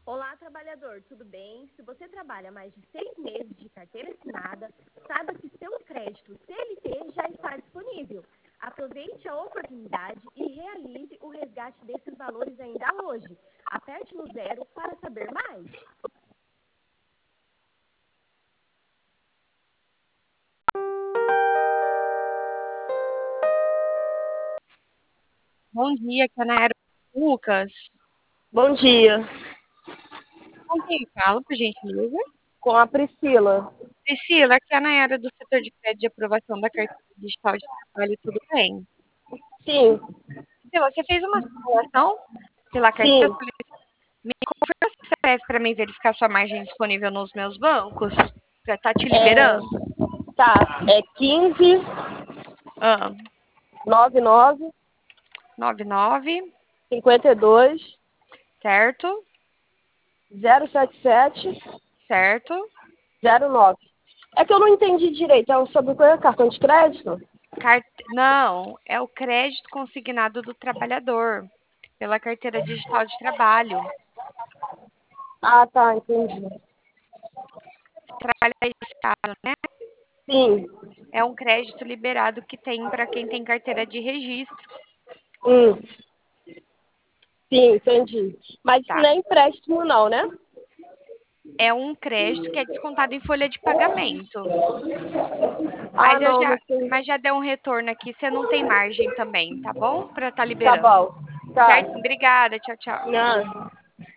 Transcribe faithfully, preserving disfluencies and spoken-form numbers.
Olá, trabalhador, tudo bem? Se você trabalha mais de seis meses de carteira assinada, saiba que seu crédito C L T já está disponível. Aproveite a oportunidade e realize o resgate desses valores ainda hoje. Aperte no zero para saber mais. Bom dia, aqui é a Nayara Lucas. Bom dia, Com quem eu falo, por gentileza? com a Priscila. Priscila, aqui é a Nayara do setor de crédito de aprovação da carteira digital de trabalho, tudo bem? Sim, Priscila, você fez uma simulação pela sim, carteira? Me confirma se serve para mim verificar sua margem disponível nos meus bancos? Para estar te é, liberando? tá, é quinze, Ah, noventa e nove, nove nove, cinquenta e dois, certo? zero setenta e sete, Certo? zero nove. É que eu não entendi direito, é sobre o que é cartão de crédito? Cart... Não, é o crédito consignado do trabalhador pela carteira digital de trabalho. Ah, tá, entendi. Trabalho registrado, né? Sim, É um crédito liberado que tem para quem tem carteira de registro, hum, sim, entendi. Mas isso tá? não é empréstimo não, né? É um crédito que é descontado em folha de pagamento. Ah, Mas eu não, já, não tem. mas já deu um retorno aqui, você não tem margem também, tá bom? Para estar Tá liberando. bom. Tá. Certo? Obrigada, tchau, tchau. Não.